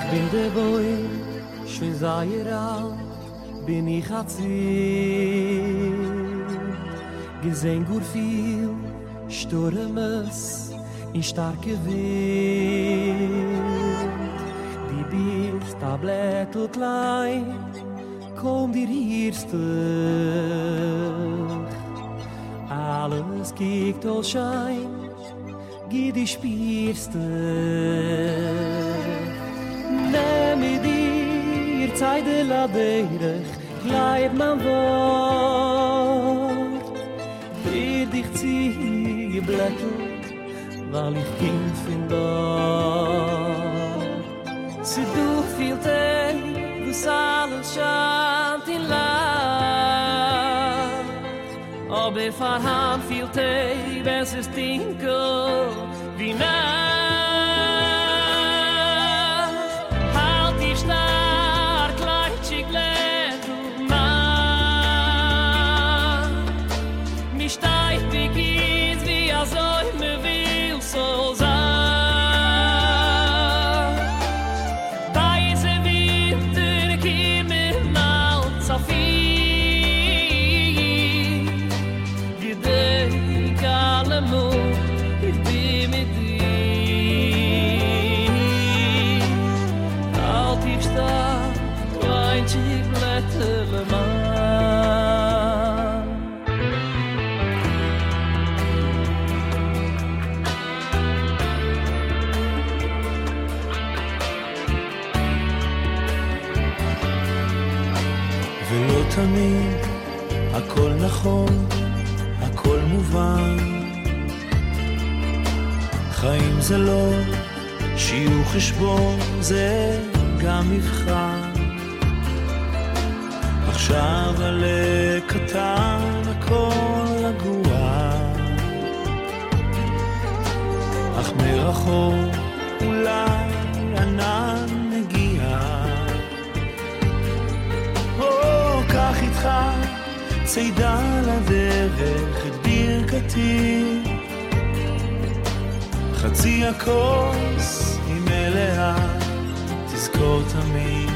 bin der Boy, schön sei bin ich hat sie. Gesehen gut viel, Stürmes in starke Wind. Die Bild, Tablett und klein, komm dir hierste. Alles kiekt al schein, geh die spierste. Nehme dir Zeit de la derech, bleib mein Wort. Dreh dich zieh blättert, weil ich Kind find dort. Sie du viel Tee, was alles schant in Lach. Aber verhand viel Tee, wenn es ist dinkel, wie Nacht. Halt die stark, leitschig, lädt und Mann. Mich steigt die Kies, wie soll mir will so sein. Weiße Winter, kommen alt so viel. Gedenk allemal, ich bin mit dir. Halt ich stark, kleinschig, blätterle Mann. ולא תמיד הכל נכון, הכל מובן. חיים זה לא שיעור חשבון, זה גם מבחן. עכשיו עלה קטן, הכל רגוע, אך מרחוק אולי ענן מגיע. קח איתך צידה לדרך, את ברכתי. חצי הכוס היא מלאה, תזכור תמיד.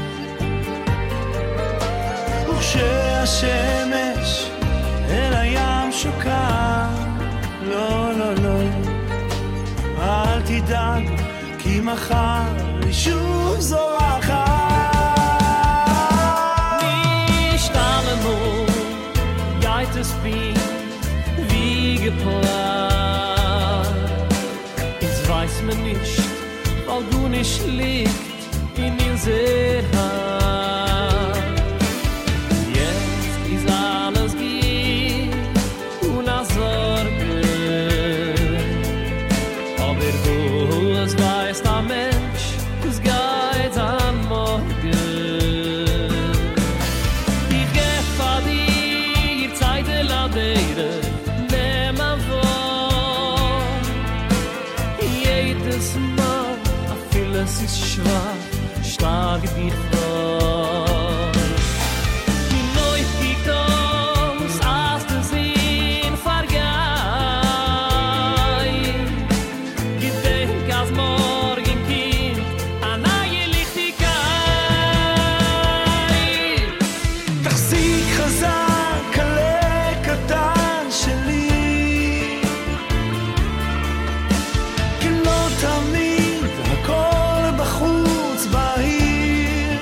וכשהשמש אל הים שוקע, לא, לא, לא, אל תדאג, כי מחר היא שוב זורחת. Es bin wie geplant. Jetzt weiß man nicht, weil du nicht liegt in unserer Hand. Jetzt ist alles gut, ohne Sorge. Aber du, es weiß der Mensch, es geht am Morgen. Nimm an vor. Jedes Mal, vieles ist schwach, stark dich vor. Die Leute kiegt uns, als du Sinn vergeht. Gedenk als morgen Kind an neue Lichtigkeit. תחזיק חזק קטן שלי, כי לא תמיד הכל בחוץ בהיר.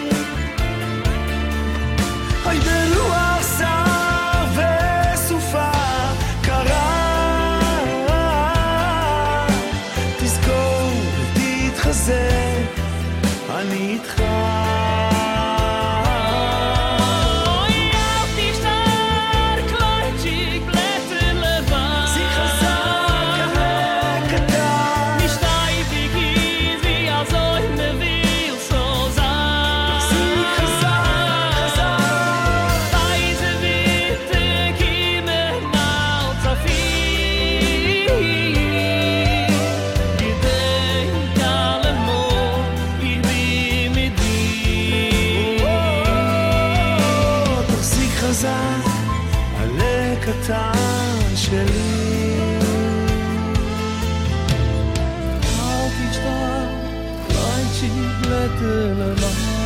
אוי ברוח סער וסופה קרה, תזכור ותתחזק, אני איתך. קטן שלי, אל תשתק, Schiblete le